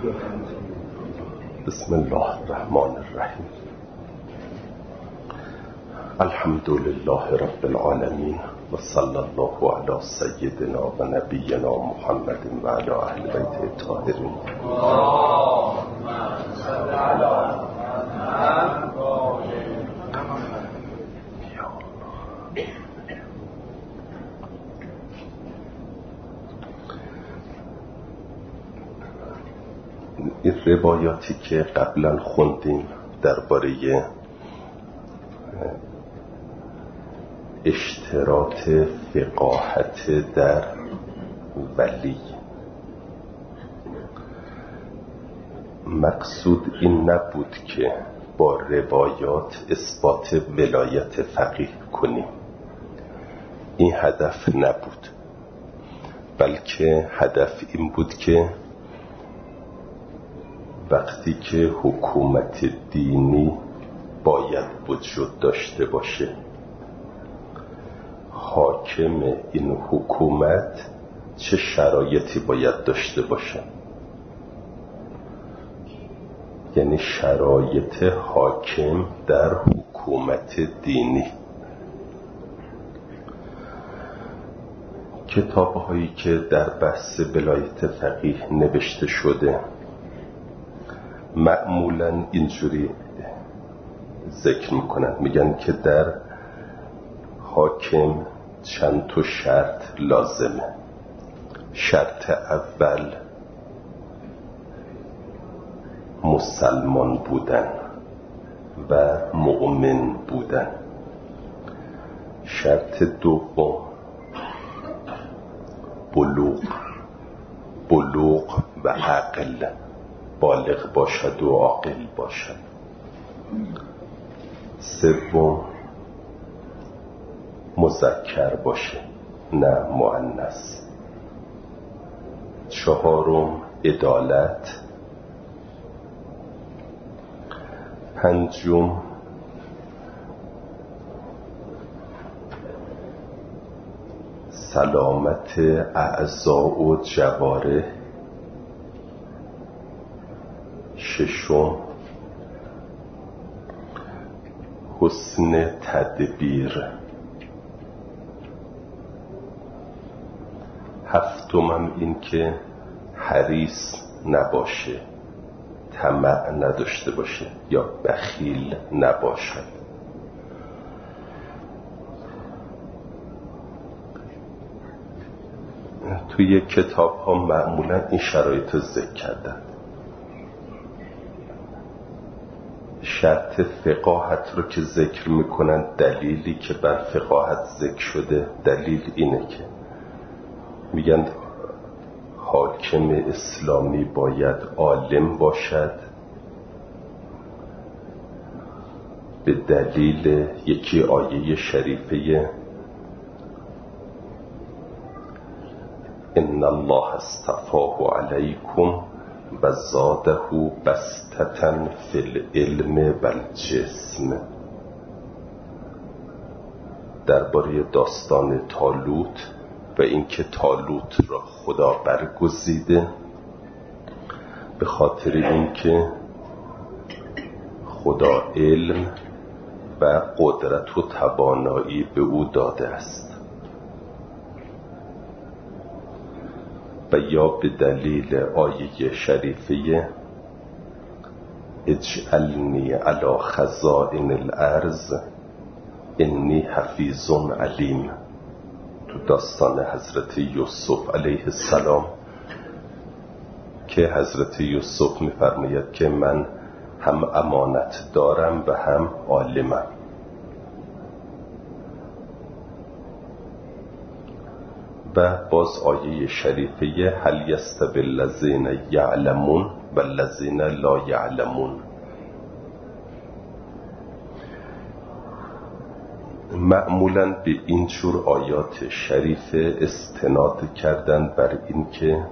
بسم الله الرحمن الرحیم. الحمد لله رب العالمین و صلی الله علی سیدنا و نبینا محمد و علی اهل بیت الطاهرین. اللهم صل علی محمد. این روایاتی که قبلا خوندیم درباره اشتراط فقاهت در ولی، مقصود این نبود که با روایات اثبات ولایت فقیه کنیم، این هدف نبود، بلکه هدف این بود که وقتی که حکومت دینی باید وجود داشته باشه، حاکم این حکومت چه شرایطی باید داشته باشه، یعنی شرایط حاکم در حکومت دینی. کتاب‌هایی که در بحث ولایت فقیه نوشته شده معمولاً اینجوری ذکر میکنن، میگن که در حاکم چند تا شرط لازمه. شرط اول مسلمان بودن و مؤمن بودن. شرط دوم بلوغ و عقل، بالغ باشد و عاقل باشد. سوم مذکر باشه نه مؤنث. چهارم عدالت. پنجم سلامت اعضاء و جوارح. ششم حسن تدبیر. هفتمم این که حریص نباشه، طمع نداشته باشه یا بخیل نباشد. توی کتاب ها معمولا این شرایط رو ذکر کردن. شرط فقاهت رو که ذکر میکنن، دلیلی که بر فقاهت ذکر شده دلیل اینه که میگن حاکم اسلامی باید عالم باشد به دلیل یکی آیه شریفه ان الله اصطفاه علیکم و زاده بسطة فی العلم و الجسم. درباره داستان طالوت و اینکه طالوت را خدا برگزیده به خاطر اینکه خدا علم و قدرت و توانایی به او داده است، و یا به دلیل آیه شریفه اجعلنی علی خزائن الارض انی حفیظ علیم. تو داستان حضرت یوسف علیه السلام که حضرت یوسف می‌فرماید که من هم امانت دارم و هم عالمم. و باز آیه شریفه هل یستوی الذین یعلمون و الذین لا یعلمون. معمولاً به این جور آیات شریفه استناد کردن بر این که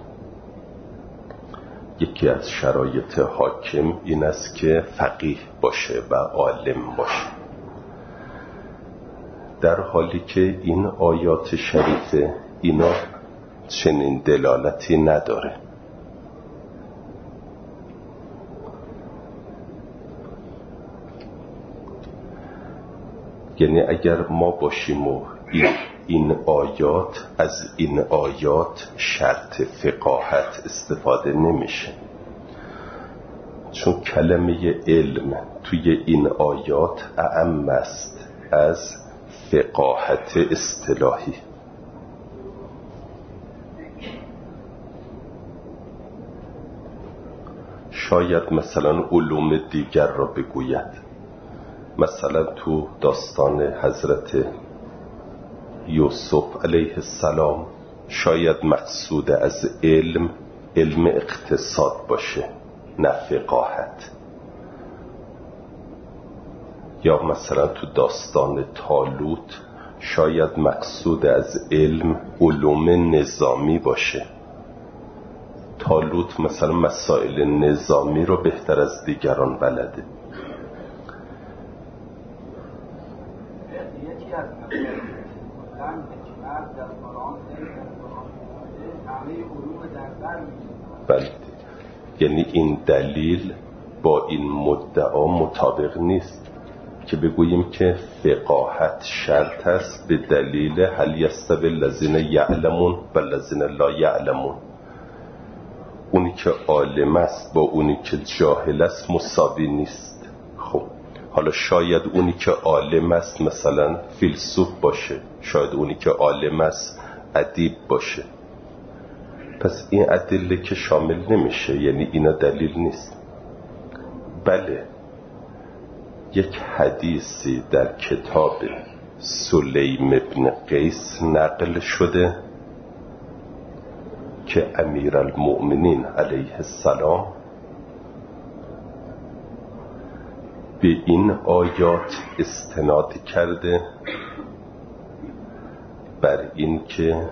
یکی از شرایط حاکم این است که فقیه باشه و عالم باشه، در حالی که این آیات شریفه اینا چنین دلالتی نداره. یعنی اگر ما باشیم و این آیات، از این آیات شرط فقاهت استفاده نمیشه، چون کلمه علم توی این آیات اعم است از فقاهت اصطلاحی. شاید مثلا علوم دیگر را بگوید. مثلا تو داستان حضرت یوسف علیه السلام شاید مقصود از علم اقتصاد باشه، نه فقاهت. یا مثلا تو داستان طالوت شاید مقصود از علوم نظامی باشه. طالوت مثلا مسائل نظامی رو بهتر از دیگران بلده. بله، یعنی این دلیل با این مدعا مطابق نیست که بگوییم که فقاهت شرط است به دلیل هل یستوی الذین یعلمون و الذین لا یعلمون. اونی که عالم است با اونی که جاهل است مساوی نیست. خب حالا شاید اونی که عالم است مثلا فیلسوف باشه، شاید اونی که عالم است ادیب باشه. پس این ادله که شامل نمیشه، یعنی اینا دلیل نیست. بله، یک حدیثی در کتاب سلیم ابن قیس نقل شده که امیرالمؤمنین علیه السلام به این آیات استناد کرده بر این که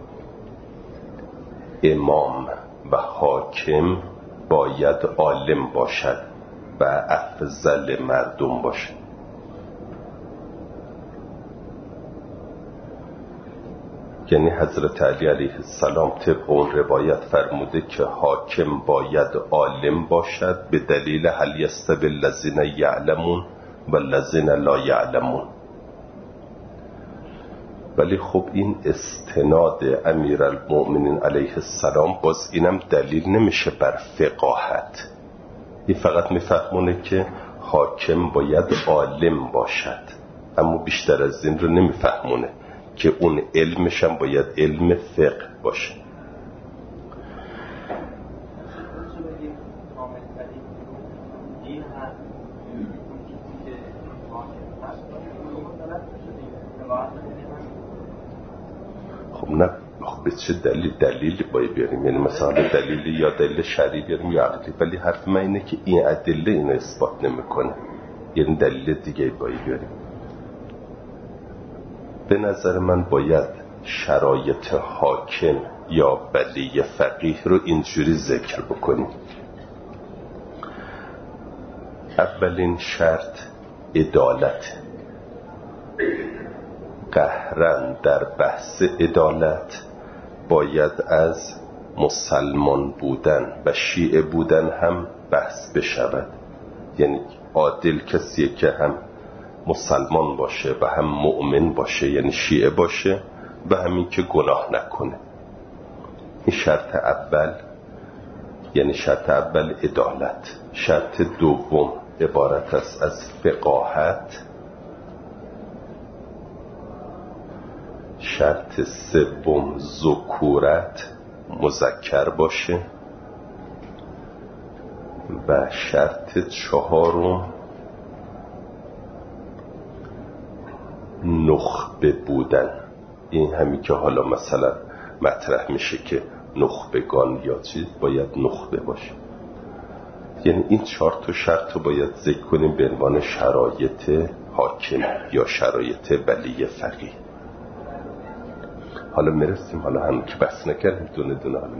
امام و حاکم باید عالم باشد و افضل مردم باشد. یعنی حضرت علی علیه السلام طبق اون روایت فرموده که حاکم باید عالم باشد به دلیل هل یستوی الذین یعلمون و الذین لا یعلمون. ولی خب این استناد امیرالمؤمنین علیه السلام باز اینم دلیل نمیشه بر فقاهت. این فقط میفهمونه که حاکم باید عالم باشد، اما بیشتر از این رو نمیفهمونه که اون علمش هم باید علم فقه باشه. خب نه، به چه دلیل باید بیاریم؟ یعنی مثلا دلیلی یا دلیل شرعی بیاریم یا عقلی. ولی حرف من اینه که این ادله اینو اثبات نمیکنه، یعنی دلیل دیگه باید بیاریم. به نظر من باید شرایط حاکم یا ولی فقیه رو اینجوری ذکر بکنیم. اولین شرط عدالت. قهرن در بحث عدالت باید از مسلمان بودن و شیعه بودن هم بحث بشود. یعنی عادل کسیه که هم مسلمان باشه و هم مؤمن باشه، یعنی شیعه باشه و همین که گناه نکنه. این شرط اول، یعنی شرط اول عدالت. شرط دوم عبارت است از فقاهت. شرط سوم ذکورت، مذکر باشه. و شرط چهارم نخبه بودن. این همین که حالا مثلا مطرح میشه که نخبگان یا چیز باید نخبه باشه. یعنی این 4 تا شرط رو باید ذکر کنیم به عنوان شرایط حاکم یا شرایط ولی فقیه. حالا میرسیم، حالا هم که بس نکردیم دونه دونه. حالا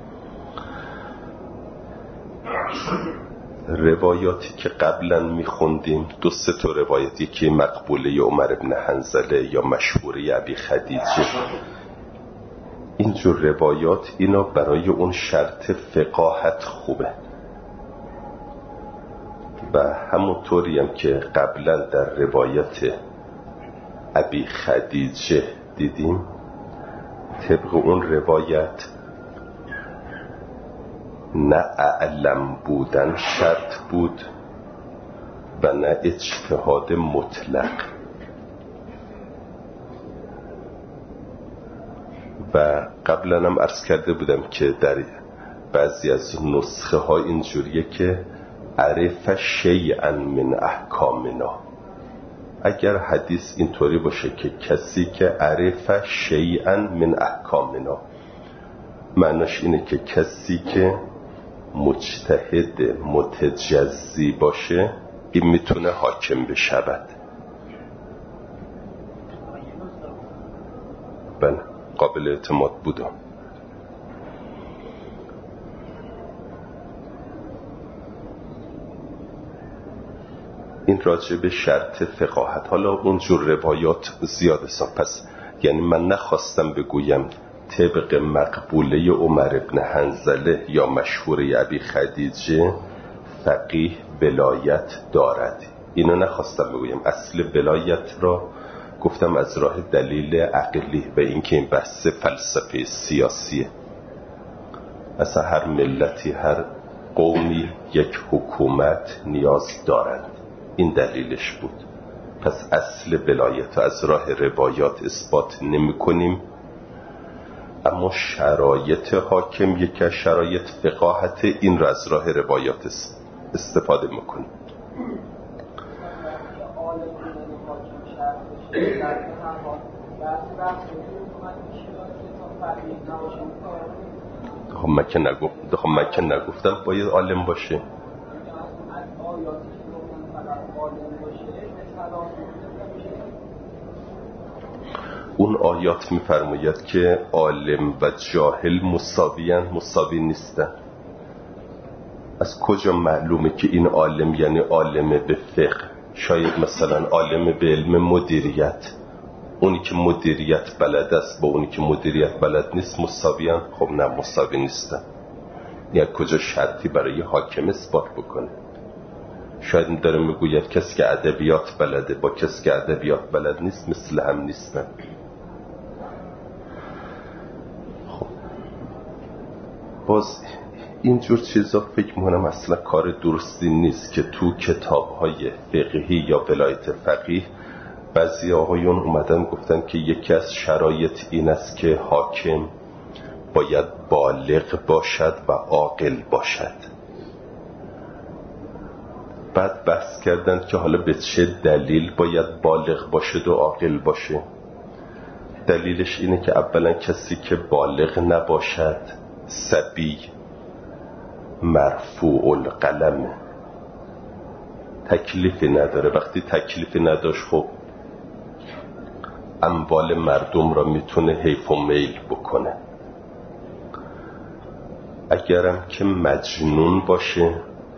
روایاتی که قبلا میخوندیم 2-3 تا روایتی که مقبوله عمر ابن حنظله یا مشهوری ابی خدیجه، اینجور روایات اینا برای اون شرط فقاهت خوبه. و همونطوری هم که قبلا در روایت ابی خدیجه دیدیم، طبق اون روایت نه اعلم بودن شرط بود و نه اجتهاد مطلق. و قبلا هم عرض کرده بودم که در بعضی از نسخه ها اینجوریه که عرف شیئا من احکامنا. اگر حدیث اینطوری باشه که کسی که عرف شیئا من احکامنا، معناش اینه که کسی که مجتهد متجزی باشه این میتونه حاکم بشود. بله، قابل اعتماد بودم. این راجع به شرط فقاهت. حالا اونجور روایات زیاده پس یعنی من نخواستم بگویم طبق مقبوله عمر ابن حنظله یا مشهوره ابی خدیجه فقیه ولایت دارد، اینو نخواستم بگویم. اصل ولایت را گفتم از راه دلیل عقلی و اینکه این بحث فلسفه سیاسیه. اصلا هر ملتی، هر قومی یک حکومت نیاز دارند، این دلیلش بود. پس اصل ولایت از راه روایات اثبات نمی کنیم، اما شرایط حاکم یکی از شرایط فقاهت، این را از راه روایات استفاده میکنیم. خب من که نگفتم باید عالم باشه. اون آیات میفرماید که عالم و جاهل مساوی نیستن. از کجا معلومه که این عالم یعنی عالم به فقه؟ شاید مثلا عالم به علم مدیریت، اونی که مدیریت بلد است با اونی که مدیریت بلد نیست مساویان؟ خب نه، مساوی نیستن. یا کجا شرطی برای حاکم اثبات بکنه؟ شاید داره میگوید کسی که ادبیات بلده با کسی که ادبیات بلد نیست مثل هم نیستن. خب باز اینجور چیزا فکر میکنم اصلا کار درستی نیست که تو کتاب‌های فقهی یا ولایت فقیه بعضی آقایون اومدن گفتن که یکی از شرایط این است که حاکم باید بالغ باشد و عاقل باشد. بعد بحث کردن که حالا به چه دلیل باید بالغ باشد و عاقل باشه. دلیلش اینه که اولا کسی که بالغ نباشد صبی، مرفوع القلم، تکلیفی نداره. وقتی تکلیفی نداشت خب اموال مردم را میتونه حیف و میل بکنه. اگرم که مجنون باشه،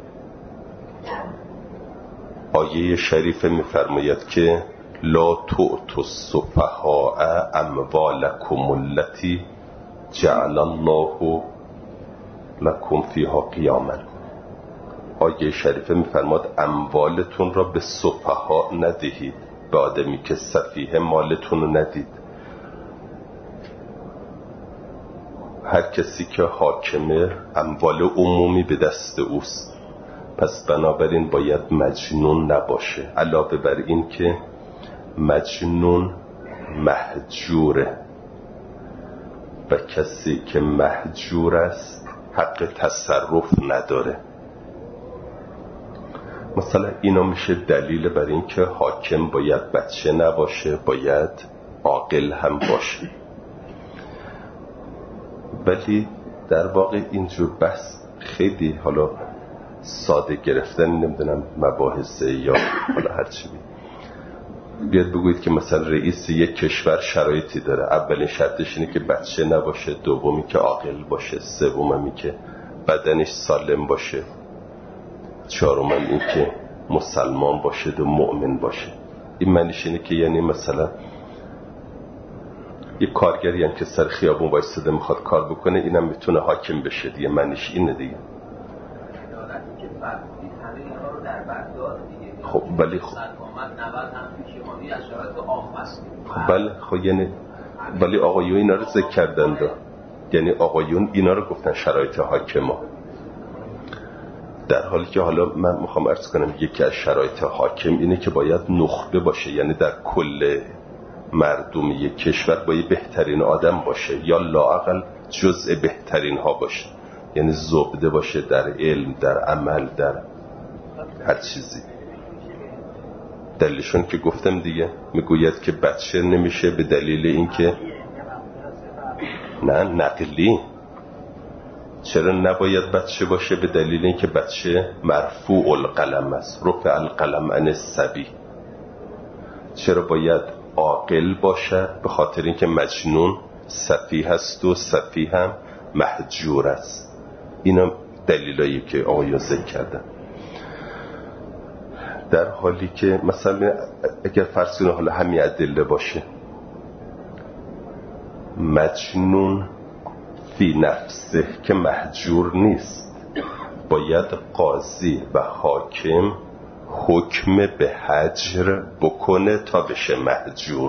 آیه شریفه میفرماید که لا تؤتوا السفهاء اموالکم التي جعل الله لکم فیها قیاما. آیه شریفه میفرماد اموالتون را به سفها ندهید، به آدمی که سفیه مالتون رو ندید. هر کسی که حاکمه اموال عمومی به دست اوست، پس بنابراین باید مجنون نباشه. علاوه بر این که مجنون مهجوره و کسی که مهجور است حق تصرف نداره. مثلا اینا میشه دلیل بر این که حاکم باید بچه نباشه، باید عاقل هم باشه. ولی در واقع اینجور بحث خیلی حالا ساده گرفتن، نمیدونم مباحثه یا حالا هرچی بیاد بگوید که مثلا رئیس یک کشور شرایطی داره. اولین شرطش اینه که بچه نباشه، دومی که عاقل باشه، سومی که بدنش سالم باشه، چهارم این که مسلمان باشه و مؤمن باشه. این معنیش اینه که یعنی مثلا یک کارگری هم که سر خیابون وایساده میخواد کار بکنه اینم میتونه حاکم بشه دیگه. معنیش اینه دیگه. خب ولی بله خب یعنی ولی آقایون اینا رو ذکر کردن یعنی آقایون اینا رو گفتن شرایط حاکما، در حالی که حالا من میخوام عرض کنم یکی از شرایط حاکم اینه که باید نخبه باشه، یعنی در کل مردم یک کشور باید بهترین آدم باشه یا لااقل جزء بهترین ها باشه، یعنی زبده باشه در علم، در عمل، در هر چیزی. دلیلشون که گفتم دیگه، میگوید که بچه نمیشه به دلیل اینکه نه نقلی. چرا نباید بچه باشه؟ به دلیل اینکه بچه مرفوع القلم است، رفع القلم عن الصبی. چرا باید عاقل باشد؟ به خاطر اینکه مجنون سفیه است و سفیه هم مهجور است. اینا دلیلایی که آقایان ذکر کردن. در حالی که مثلا اگر فرض کنید حالا همین ادله باشه، مجنون فی نفسه که مهجور نیست، باید قاضی و حاکم حکم به هجر بکنه تا بشه مهجور.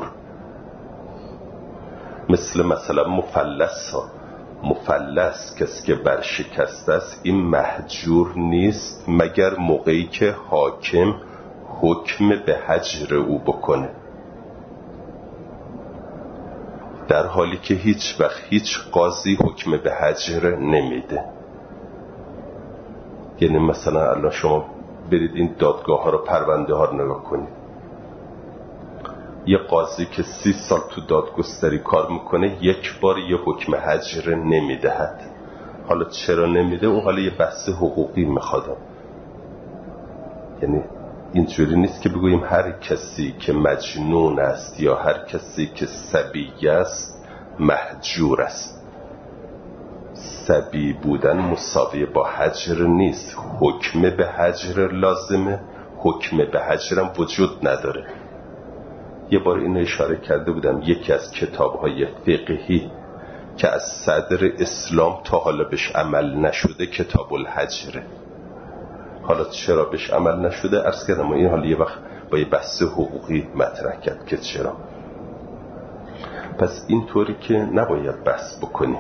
مثلا مفلس کسی که برشکسته است، این مهجور نیست مگر موقعی که حاکم حکم به هجر او بکنه، در حالی که هیچ وقت هیچ قاضی حکم به هجر نمیده. یعنی مثلا الان شما برید این دادگاه ها رو، پرونده ها رو نگاه کنید، یه قاضی که 30 سال تو دادگستری کار میکنه یک بار یه حکم هجر نمیدهد. حالا چرا نمیده؟ اون حالا یه بحث حقوقی میخواد. یعنی اینجوری نیست که بگوییم هر کسی که مجنون است یا هر کسی که صبی است مهجور است. صبی بودن مساوی با هجر نیست. حکم به هجر لازمه، حکم به هجرم وجود نداره. یه بار اینو اشاره کرده بودم، یکی از کتاب‌های فقهی که از صدر اسلام تا حالا بهش عمل نشده کتاب الهجره. حالا چرا بهش عمل نشده عرض کردم، این حالا یه وقت با یه بحث حقوقی مطرح کرد که چرا. پس اینطوری که نباید بحث بکنیم،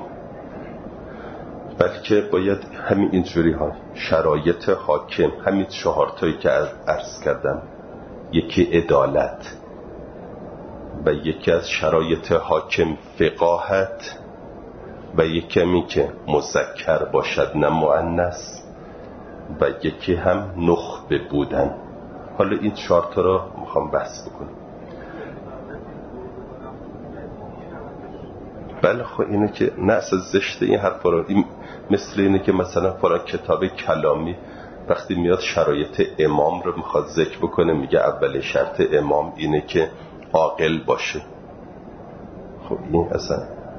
بلکه باید همین اینجوری ها شرایط حاکم، همین 4 تایی که عرض کردم، یکی عدالت و یکی از شرایط حاکم فقاهت و یکی همی که مذکر باشد نه مؤنث و یکی هم نخبه بودن. حالا این 4 تا رو میخوام بحث بکنم. بله خب اینه که نه اصلا زشته این حرف رو. این مثل اینه که مثلا فرا کتاب کلامی وقتی میاد شرایط امام رو میخواد ذکر بکنه، میگه اول شرط امام اینه که عاقل باشه. خب این اصلا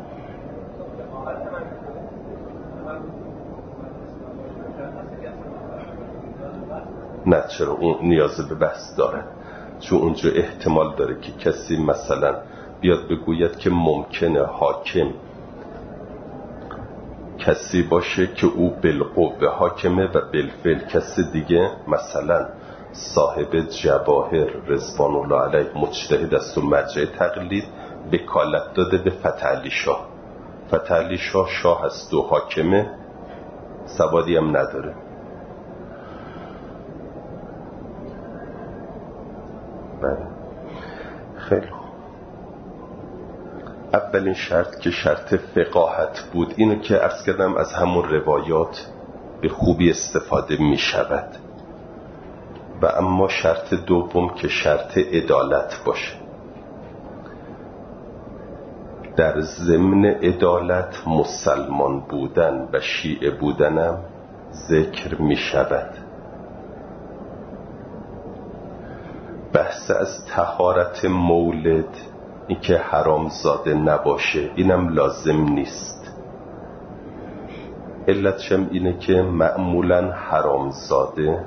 نه، چرا اون نیاز به بحث داره، چون اونجا احتمال داره که کسی مثلا بیاد بگوید که ممکنه حاکم کسی باشه که او بالقوه حاکمه و بالفعل کسی دیگه، مثلا صاحب جواهر رضوان الله علیه مجتهد است و مرجع تقلید وکالت داده به فتح علی شاه. فتح علی شاه شاه است و حاکمه، سوادی هم نداره. بله خیلی خوب. اولین شرط که شرط فقاهت بود، اینو که عرض کردم از همون روایات به خوبی استفاده می شود. و اما شرط دوم که شرط عدالت باشه. در ضمن عدالت مسلمان بودن و شیعه بودنم ذکر می شود. بحث از طهارت مولد، این که حرام زاده نباشه، اینم لازم نیست. علتشم اینه که معمولاً حرام زاده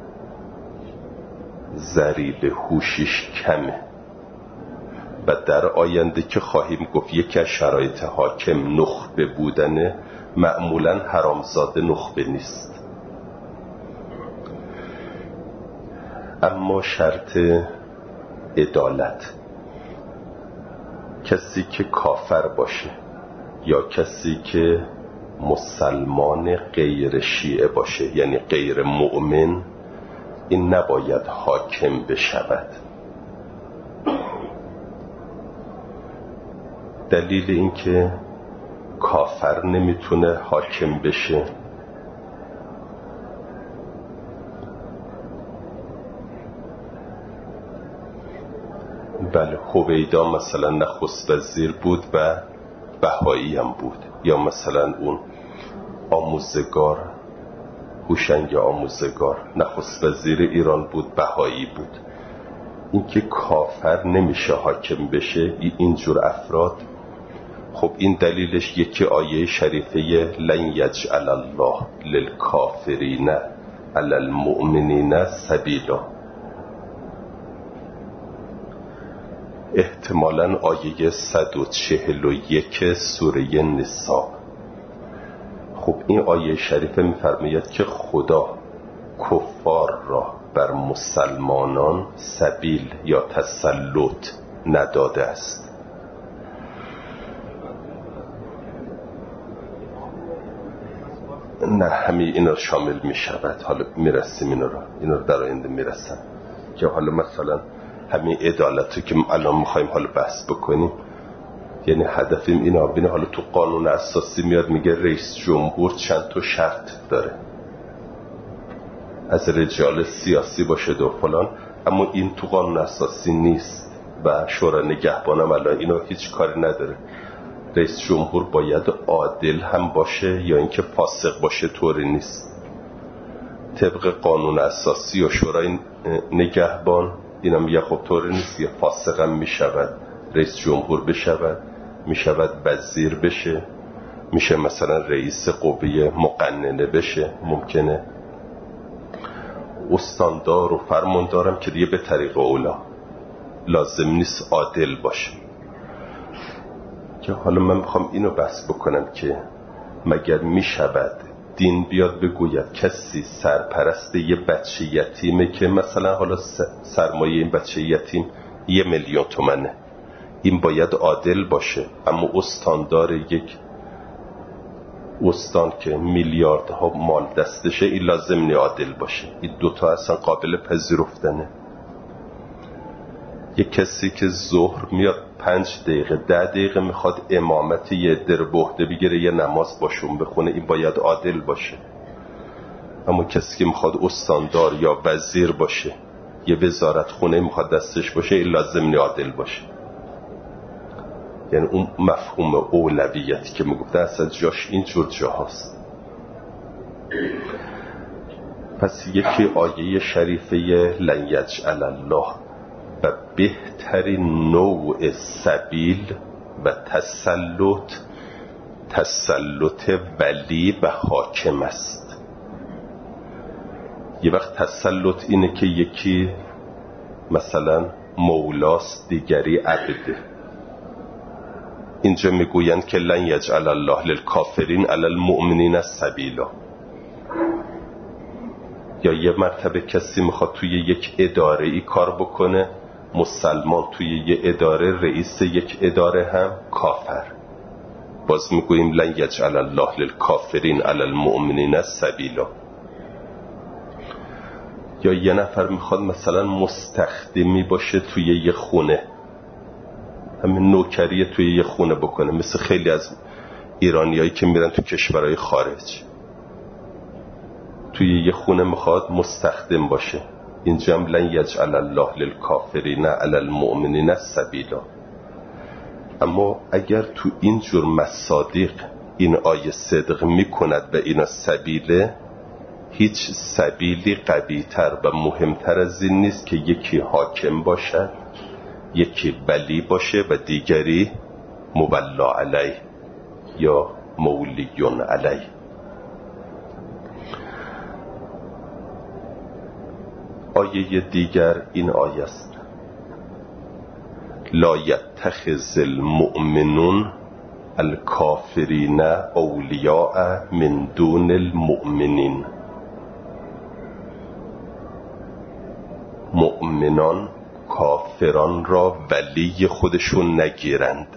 ضریب هوشش کمه و در آینده که خواهیم گفت یکی از شرایط حاکم نخبه بودنه، معمولاً حرامزاده نخبه نیست. اما شرط عدالت، کسی که کافر باشه یا کسی که مسلمان غیر شیعه باشه یعنی غیر مؤمن، این نباید حاکم بشود. دلیل این که کافر نمیتونه حاکم بشه بله، هویدا مثلا نخست وزیر بود و بهایی هم بود، یا مثلا اون آموزگار، هوشنگ آموزگار نخست وزیر ایران بود، بهایی بود. این که کافر نمیشه حاکم بشه اینجور افراد، خب این دلیلش یکی آیه شریفه لن یجعل الله للکافرین علی المؤمنین سبیلا، احتمالاً آیه 141 سوره نساء. خب این آیه شریفه می‌فرماید که خدا کفار را بر مسلمانان سبیل یا تسلط نداده است. نه، همین اینا شامل می شود. حالا میرسیم اینا رو در آینده میرسم که حالا مثلا همین عدالتی که الان میخوایم حالا بحث بکنیم، یعنی هدفیم اینا. ببین حالا تو قانون اساسی میاد میگه رئیس جمهور چند تا شرط داره، از رجال سیاسی باشه و فلان، اما این تو قانون اساسی نیست و شورای نگهبان هم الان اینا هیچ کاری نداره. رئیس جمهور باید عادل هم باشه یا اینکه فاسق باشه طوری نیست. طبق قانون اساسی و شورای نگهبان اینا میگه خب طوری نیست، یه فاسق هم میشود رئیس جمهور بشود، میشود وزیر بشه، میشه مثلا رئیس قوه مقننه بشه، ممکنه استاندار و فرماندارم که دیگه به طریق اولا لازم نیست عادل باشه. که حالا من میخوام اینو بحث بکنم که مگر میشود دین بیاد بگوید کسی سرپرست یه بچه یتیمه که مثلا حالا سرمایه این بچه یتیم 1,000,000 تومنه، این باید عادل باشه، اما استاندار یک استان که میلیاردها مال دستشه این لازم نی عادل باشه. این دوتا اصلا قابل پذیرفتنه. یک کسی که ظهر میاد 5 دقیقه 10 دقیقه میخواد امامت یه در بهده بگیره یه نماز باشون بخونه، این باید عادل باشه. اما کسی که میخواد استاندار یا وزیر باشه، یه وزارت خونه میخواد دستش باشه، این لازم نی عادل باشه. یعنی اون مفهوم اولویتی که میگفته اصلا جاش اینجور جاهاست. پس یکی آیه شریفه لن یجعل الله و بهترین نوع سبیل و تسلط ولی و حاکم است. یه وقت تسلط اینه که یکی مثلا مولاست دیگری عبده. اینجا میگویند که لن یجعل الله للکافرین علی المؤمنین سبیلا. یا یه مرتبه کسی میخواد توی یک اداره ای کار بکنه، مسلمان توی یه اداره، رئیس یک اداره هم کافر، باز میگوییم لن یجعل الله للکافرین علی المؤمنین سبیلا. یا یه نفر میخواد مثلا مستخدمی باشه توی یه خونه، همین نوکری توی یه خونه بکنه، مثل خیلی از ایرانیایی که میرن تو کشورهای خارج توی یه خونه میخواد مستخدم باشه. اینجا هم لن یجعل الله للکافرین علی المؤمنین سبیلا. اما اگر تو این جور مصادیق این آیه صدق میکند و اینا سبیله، هیچ سبیلی قوی‌تر و مهمتر از این نیست که یکی حاکم باشد، یکی ولی باشه و دیگری مولا علیه یا مولیون علیه. آیه دیگر این آیه است: لا یتخذ المؤمنون الکافرین اولیاء من دون المؤمنین. مؤمنان کافران را ولی خودشون نگیرند.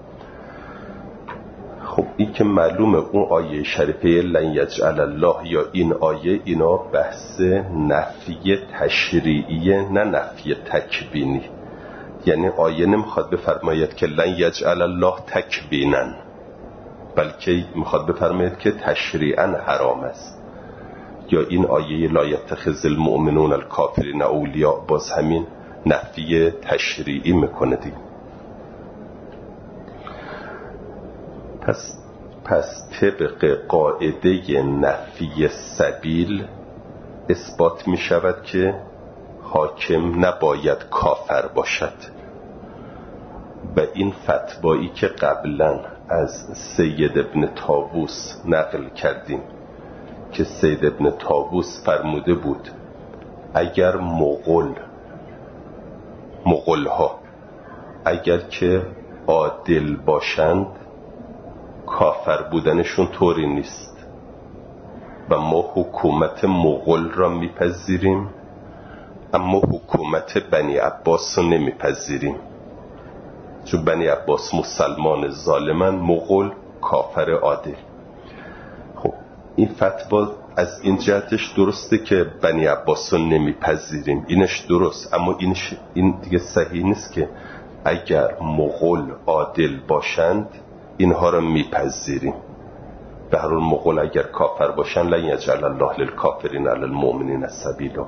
خب این که معلومه اون آیه شریفه لن یجعل الله یا این آیه، اینا بحث نفی تشریعیه نه نفی تکوینی. یعنی آیه نمیخواد بفرماید که لن یجعل الله تکوینن، بلکه میخواد بفرماید که تشریعاً حرام است. یا این آیه لا یتخذ المؤمنون الکافرین اولیاء، باز همین نفی تشریعی میکنه دیگه. پس طبق قاعده نفی سبیل اثبات می شود که حاکم نباید کافر باشد. و این فتوایی که قبلا از سید ابن طاووس نقل کردیم که سید ابن طاووس فرموده بود اگر مغول‌ها اگر که عادل باشند کافر بودنشون طوری نیست و ما حکومت مغول را میپذیریم اما حکومت بنی عباس رو نمیپذیریم، چون بنی عباس مسلمان ظالمن، مغول کافر عادل. خب این فتوا از این جهتش درسته که بنی عباس رو نمیپذیریم، اینش درست، اما این دیگه صحیح نیست که اگر مغول عادل باشند اینها رو میپذیریم. به هر حال مغول اگر کافر باشن لن یجعل الله للکافرین علی المؤمنین سبیلا.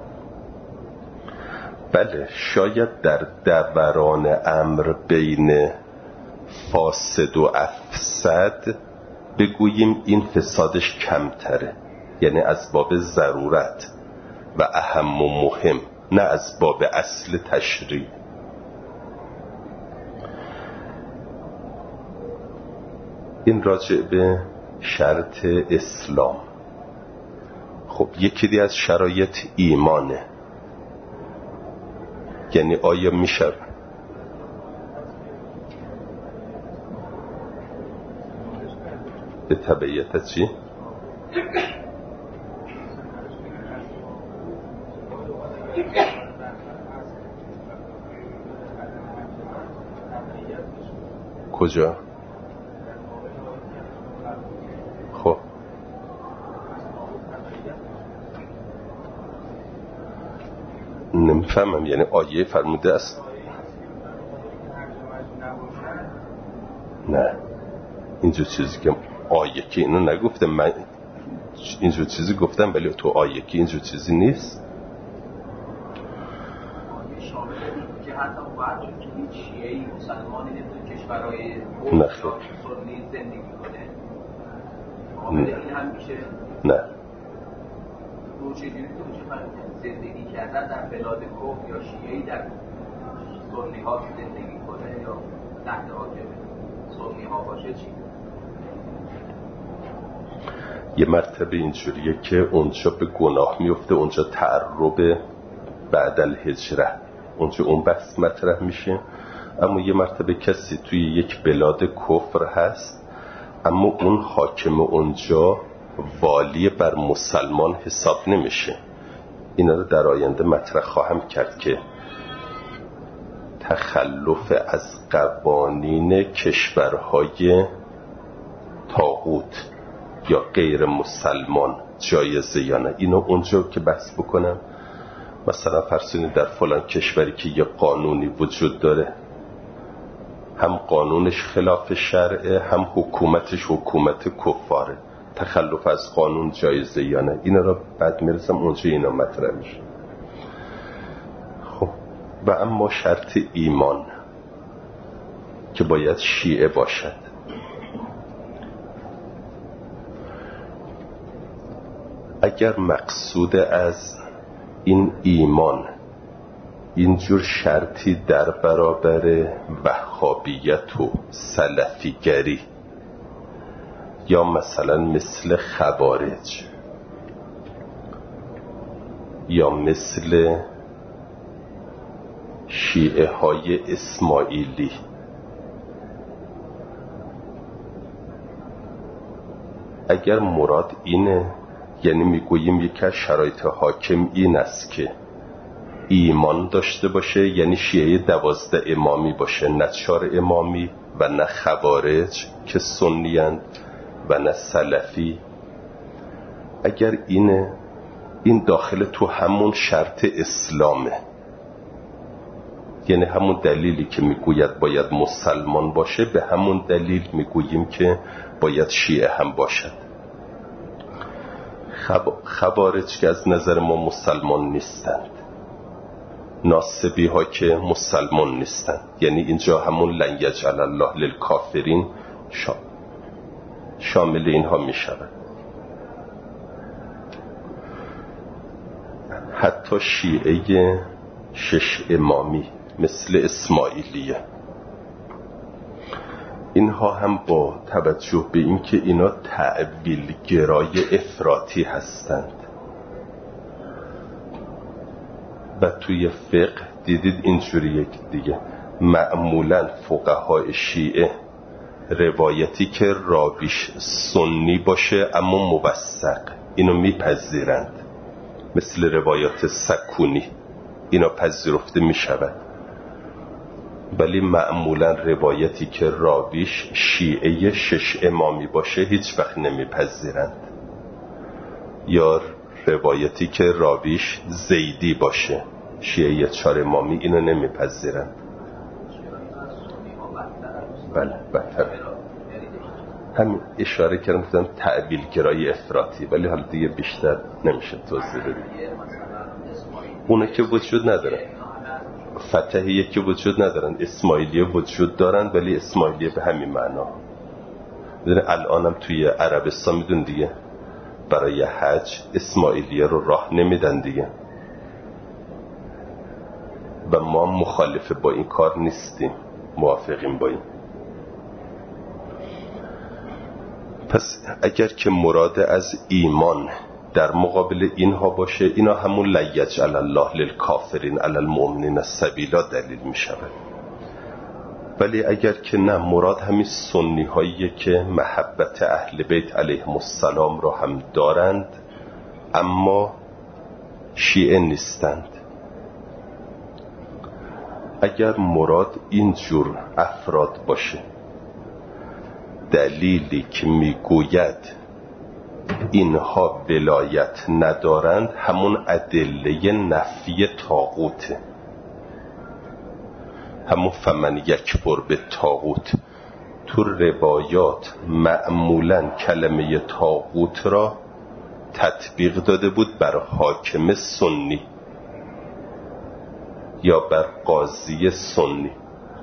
بله شاید در دوران امر بین فاسد و افسد بگوییم این فسادش کمتره، یعنی از باب ضرورت و اهم و مهم، نه از باب اصل تشریع. این راجع به شرط اسلام. خب یکی دی از شرایط ایمانه، یعنی آیا میشه به تبعیت چی؟ کجا؟ خب نمیفهمم، یعنی آیه فرموده است؟ نه اینجور چیزی که آیه که اینو نگفتم، من اینجور چیزی گفتم ولی تو آیه که اینجور چیزی نیست. که حتی باید که شیعی مسلمانی نمیتونه کشورهای سنی زندگی کنه، این هم میشه؟ نه رو چجوری زندگی کردن در بلاد کفر یا شیعی در سنی ها زندگی کنه یا تحت حاکم سنی ها باشه چی؟ یه مرتبه اینجوریه که اونجا به گناه میفته، اونجا تعرب بعد الهجره، اونجا اون بحث مطرح میشه. اما یه مرتبه کسی توی یک بلاد کفر هست اما اون حاکم اونجا والی بر مسلمان حساب نمیشه. اینا رو در آینده مطرح خواهم کرد که تخلف از قوانین کشورهای طاغوت یا غیر مسلمان جایزه یا نه، اینو اونجا که بحث بکنم. مثلا فرض در فلان کشوری که یه قانونی وجود داره، هم قانونش خلاف شرعه هم حکومتش حکومت کفاره، تخلف از قانون جایزه یا نه، اینا رو بعد میرسم اونجا اینا مطرح میشه. خب و اما شرط ایمان که باید شیعه باشد. اگر مقصود از این ایمان اینجور شرطی در برابر وهابیت و سلفیگری یا مثلا مثل خوارج یا مثل شیعه های اسماعیلی اگر مراد اینه، یعنی میگوییم یکی از شرایط حاکم این است که ایمان داشته باشه، یعنی شیعه 12 امامی باشه، نه 4 امامی و نه خوارج که سنی‌اند و نه سلفی. اگر این داخل تو همون شرط اسلامه، یعنی همون دلیلی که میگوید باید مسلمان باشه به همون دلیل میگوییم که باید شیعه هم باشد. خوارج که از نظر ما مسلمان نیستند، ناصبی ها که مسلمان نیستند، یعنی اینجا همون لن یجعل الله للکافرین شامل اینها می شود. حتی شیعه 6 امامی مثل اسماعیلیه، اینها هم با توجه به اینکه اینا تأویل گرای افراطی هستند و توی فقه دیدید اینجوریه دیگه، معمولا فقهای شیعه روایتی که راویش سنی باشه اما موثق اینو میپذیرند، مثل روایات سکونی اینا پذیرفته میشود، ولی معمولا روایتی که راویش شیعه 6 امامی باشه هیچ وقت نمیپذیرند، یا روایتی که راویش زیدی باشه شیعه 4 امامی اینو نمیپذیرند. بله بهتر همین اشاره کردم گفتم تأویل گرایی افراطی، ولی حالا دیگه بیشتر نمیشه توضیح بدیم. اونه که وجود ندارن، فتحیه که وجود ندارن، اسماعیلیه وجود دارن، ولی اسماعیلیه به همین معنا. الانم توی عربستان میدون دیگه برای حج اسماعیلیه رو راه نمیدن دیگه و ما مخالف با این کار نیستیم، موافقیم با این. پس اگر که مراد از ایمان در مقابل اینها باشه، اینا همون لا یجعل الله للکافرین علی المؤمنین سبیلا دلیل می شود. ولی اگر که نه، مراد همین سنی هایی که محبت اهل بیت علیهم السلام را هم دارند اما شیعه نیستند. اگر مراد اینجور افراد باشه، دلیلی که میگوید اینها ولایت ندارند همون ادله نفی طاغوته، همون فمن یکفر به طاغوت. تو روایات معمولا کلمه طاغوت را تطبیق داده بود بر حاکم سنی یا بر قاضی سنی.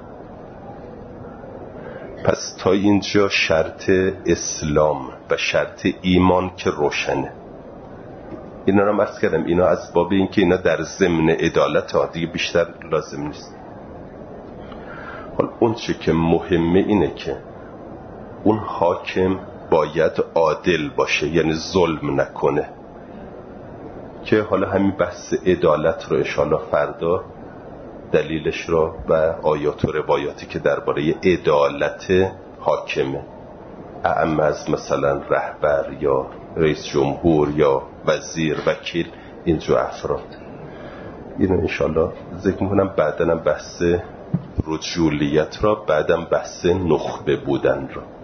پس تا اینجا شرط اسلام و شرط ایمان که روشنه. اینا رو عرض کردم، اینا از باب این که اینا در ضمن عدالت ها دیگه بیشتر لازم نیست. حالا اون چه که مهمه اینه که اون حاکم باید عادل باشه، یعنی ظلم نکنه، که حالا همین بحث عدالت رو انشاءالله فردا دلیلش را و آیات و روایاتی که درباره عدالت حاکمه، اعم از مثلا رهبر یا رئیس جمهور یا وزیر، وکیل، اینجور افراد، اینو انشاءالله ذکر میکنم. بعدنم بحث رجولیت را، بعدم بحث نخبه بودن را.